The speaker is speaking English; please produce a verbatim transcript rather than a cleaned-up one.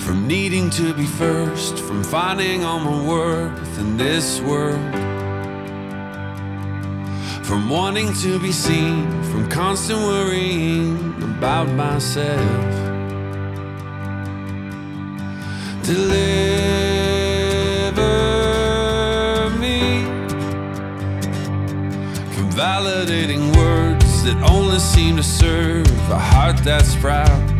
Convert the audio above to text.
from needing to be first, from finding all my worth in this world, from wanting to be seen, from constant worrying about myself. Deliver me from validating words that only seem to serve a heart that's proud,